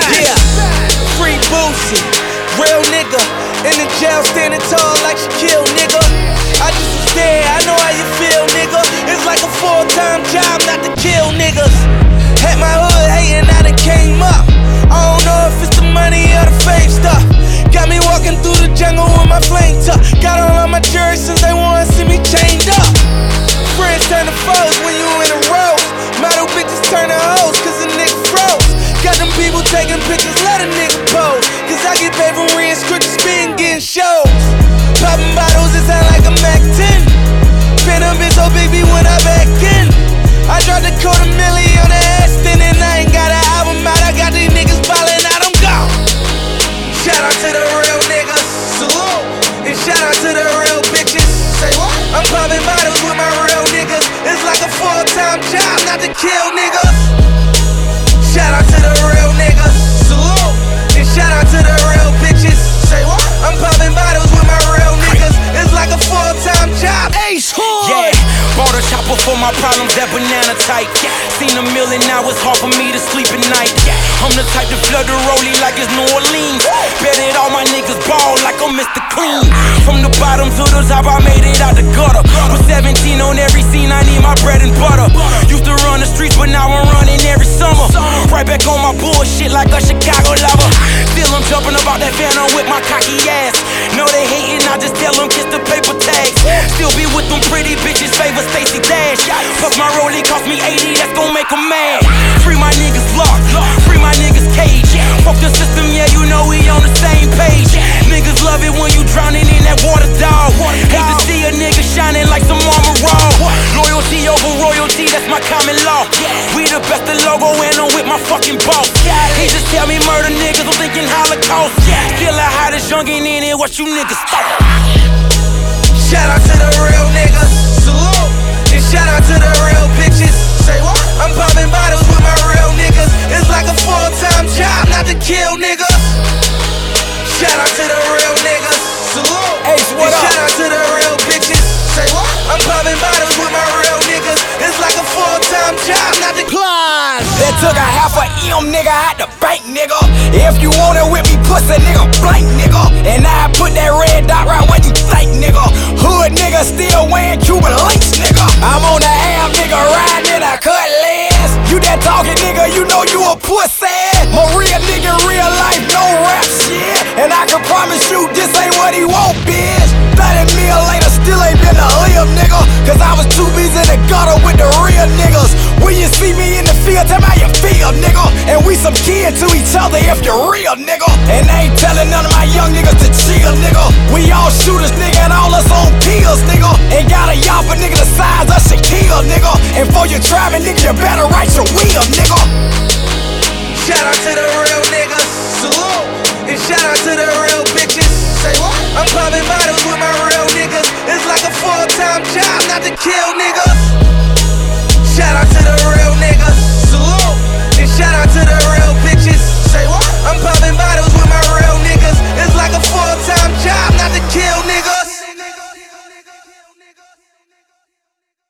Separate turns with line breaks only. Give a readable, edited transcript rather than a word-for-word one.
Yeah, free Boosie, real nigga. In the jail standing tall like Shaquille, nigga. I just was there, I know how you feel, nigga. It's like a full-time job not to kill niggas. Had my hood hating, I done came up. I don't know if it's the money or the fame stuff. Got me walking through the jungle with my flame tuck. Got all of my jury since they wanna see me chained up. Friends turn to foes when you in a row. Model bitches turn to hoes cause a nigga froze. Got them people taking pictures, let a nigga pose. Cause I get paid for reading script to spin, getting shows. Popping bottles, it sound like a Mac 10. Phantom been so big, when I back in. I dropped a $250,000 on the Aston, and I ain't got an album out. I got these niggas ballin' out, I'm gone. Shout out to the real niggas, salute. And shout out to the real bitches. Say what? I'm popping bottles with my real niggas. It's like a full-time job not to kill niggas. Shout out to the real niggas, salute. And shout out to the real bitches. Say what? I'm popping bottles with my real niggas. It's like a full-time job. Ace Hood.
Yeah, bought a chopper for my problems, that banana type. Seen $1 million, now it's hard for me to sleep at night. I'm the type to flood the rollie like it's New Orleans. Bet it all my niggas ball like I'm Mr. Clean. From the bottom to the top, I made it out the gutter. With 17 on every scene, I need my bread and butter. Used to run the streets, but now I'm running every summer. Right back on my bullshit like a Chicago lover. Still I'm jumping about that Phantom with my cocky ass. Know they hating, I just tell them kiss the paper tags. Still be with them pretty bitches, favor Stacey Dash. Plus my rollie cost me 80, that's gon' make them mad. Free my niggas locked, free my niggas cage. Fuck the system, yeah, you know we on the same page. Niggas love it when you drowning in that water, dog. Hate to see a nigga shining like some armor raw. Loyalty over royalty, that's my common law. We the best of logo and I'm with my fucking boss. He just tell me murder niggas, I'm thinking Holocaust. Still the hottest youngin' in it, what you niggas thought?
Shout out to the real niggas, salute. And shout out to the real bitches. Say what? I'm popping bottles with my real niggas. It's like a full-time job not to kill niggas. Shout out to the real niggas, salute.
Ace, what
and
up?
shout out to the real bitches. Say what? I'm popping bottles with my real niggas. It's like a full-time job not to
That took a half a M, nigga, out the bank, nigga. If you want it with me, pussy, nigga, blank, nigga. And I put that red dot right where you think, nigga. Hood nigga still wearing Cuban links, nigga. I'm on the ham, nigga, riding in a cutlass. You that talking, nigga, you know you a pussy. My real nigga, real life, no rap shit. And I can promise you this ain't what he want, bitch. 30 mil later, still ain't been to live, nigga. Cause I was too busy in the gutter with the real niggas. When you see me in the field, tell me how you feel, nigga. And we some kids to each other if you're real, nigga. And I ain't telling none of my young niggas to chill, nigga. We all shooters, nigga, and all us on pills, nigga. And got a yopper, nigga, the size of Shaquille, nigga. And for your driving, nigga, you better write your wheel, nigga.
Shout out to the real niggas, salute. And shout out to the real bitches. Say what? I'm popping bottles with my real niggas. It's like a full-time job not to kill niggas.